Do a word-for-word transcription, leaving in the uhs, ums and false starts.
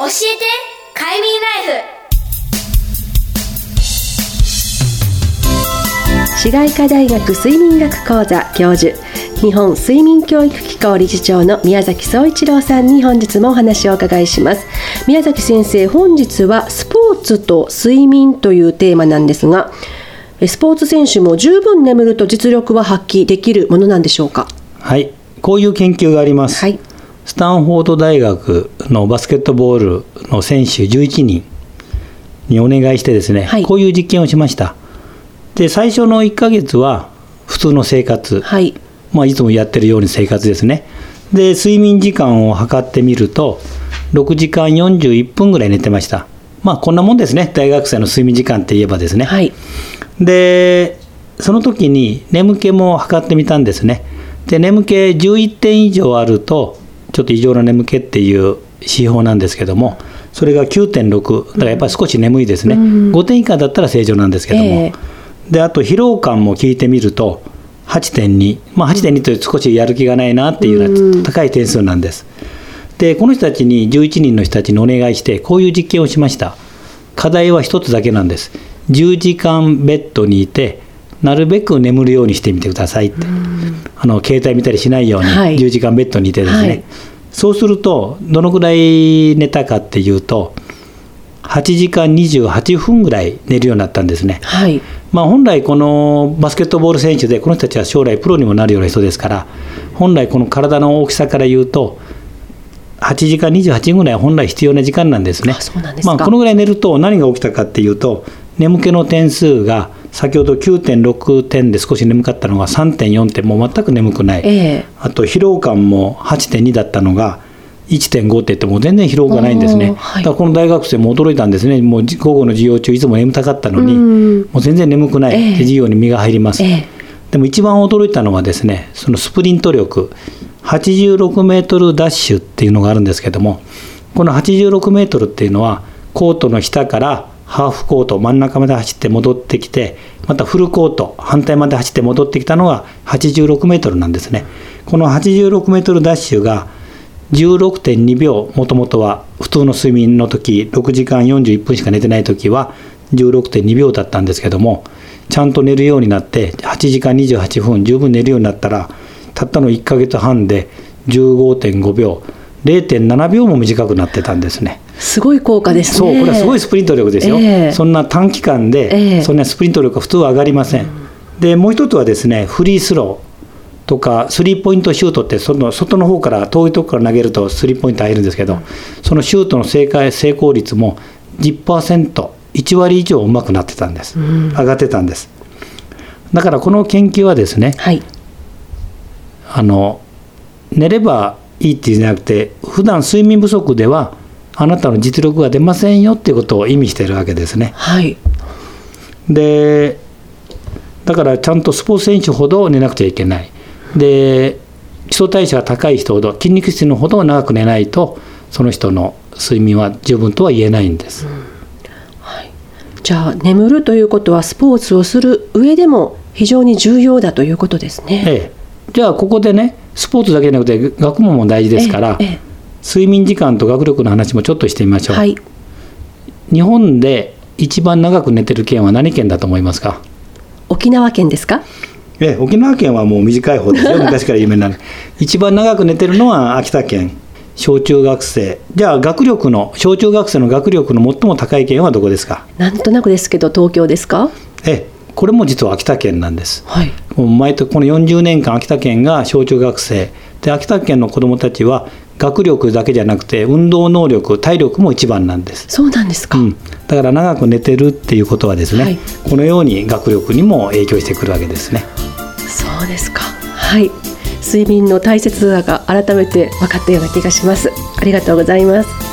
えて快眠ライフ。市街化大学睡眠学講座教授、日本睡眠教育機構理事長の宮崎総一郎さんに本日もお話をお伺いします。宮崎先生、本日はスポーツと睡眠というテーマなんですが、スポーツ選手も十分眠ると実力は発揮できるものなんでしょうか。 はい、こういう研究があります、はい、スタンフォード大学のバスケットボールの選手じゅういちにんにお願いしてですね、はい、こういう実験をしました。で、最初のいっかげつは普通の生活、はい、まあ、いつもやってるように生活ですね。で、睡眠時間を測ってみるとろくじかんよんじゅういっぷんぐらい寝てました。まあこんなもんですね、大学生の睡眠時間って言えばですね、はい、でその時に眠気も測ってみたんですね。で、眠気じゅういってん以上あるとちょっと異常な眠気っていう指標なんですけども、それが きゅうてんろく だからやっぱり少し眠いですね、うん、ごてん以下だったら正常なんですけども、えー、であと疲労感も聞いてみると はちてんに、まあ、はちてんにという少しやる気がないなっていうような高い点数なんです。で、この人たちにじゅういちにんの人たちにお願いしてこういう実験をしました。課題は一つだけなんです。じゅうじかんベッドにいてなるべく眠るようにしてみてくださいって、あの携帯見たりしないようにじゅうじかんベッドにいてですね、はい、そうするとどのくらい寝たかっていうとはちじかんにじゅうはっぷんぐらい寝るようになったんですね、はい。まあ、本来このバスケットボール選手でこの人たちは将来プロにもなるような人ですから、本来この体の大きさから言うとはちじかんにじゅうはちふんぐらいは本来必要な時間なんですね。あ、そうなんですか。まあ、このぐらい寝ると何が起きたかっていうと、眠気の点数が先ほど きゅうてんろくてんで少し眠かったのが さんてんよん 点、もう全く眠くない、えー、あと疲労感も はちてんに だったのが いってんご って言っても全然疲労がないんですね、はい、だからこの大学生も驚いたんですね。もう午後の授業中いつも眠たかったのにもう全然眠くない、えー、授業に身が入ります、えー、でも一番驚いたのはですね、そのスプリント力はちじゅうろくメートルダッシュっていうのがあるんですけども、このはちじゅうろくメートルっていうのはコートの下からハーフコート真ん中まで走って戻ってきて、またフルコート反対まで走って戻ってきたのがはちじゅうろくメートルなんですね。このはちじゅうろくメートルダッシュが じゅうろくてんにびょう、もともとは普通の睡眠の時ろくじかんよんじゅういっぷんしか寝てない時は じゅうろくてんにびょうだったんですけども、ちゃんと寝るようになってはちじかんにじゅうはっぷん十分寝るようになったら、たったのいっかげつはんで じゅうごてんごびょう、れいてんななびょうも短くなってたんですね。 すごい効果ですね。 そう、これはすごいスプリント力ですよ、えー、そんな短期間で、えー、そんなスプリント力が普通は上がりません、うん、でもう一つはですね、フリースローとかスリーポイントシュートって、その外の方から遠いところから投げるとスリーポイント入るんですけど、うん、そのシュートの正解成功率も じゅっパーセント、いちわり以上上手くなってたんです、うん、上がってたんです。だからこの研究はですね、はい、あの寝ればいいっていうんじゃなくて、普段睡眠不足ではあなたの実力が出ませんよっていうことを意味しているわけですね、はい、でだからちゃんとスポーツ選手ほど寝なくちゃいけない。で、基礎代謝が高い人ほど、筋肉質のほど長く寝ないとその人の睡眠は十分とは言えないんです、うん、 はい、じゃあ眠るということはスポーツをする上でも非常に重要だということですね。 ええ、じゃあここでね、スポーツだけじゃなくて学問も大事ですから、ええ、睡眠時間と学力の話もちょっとしてみましょう、はい、日本で一番長く寝てる県は何県だと思いますか？ 沖縄県ですか？ ええ、沖縄県はもう短い方ですよ昔から有名な一番長く寝てるのは秋田県、小中学生。じゃあ学力の小中学生の学力の最も高い県はどこですか？ なんとなくですけど東京ですか？ ええ、これも実は秋田県なんです、 はい、 もう毎年このよんじゅうねんかん秋田県が小中学生で、秋田県の子どもたちは学力だけじゃなくて運動能力、体力も一番なんです。 そうなんですか、うん、 だから長く寝てるっていうことはですね、はい、このように学力にも影響してくるわけですね。 そうですか、はい、睡眠の大切さが改めて分かったような気がします。ありがとうございます。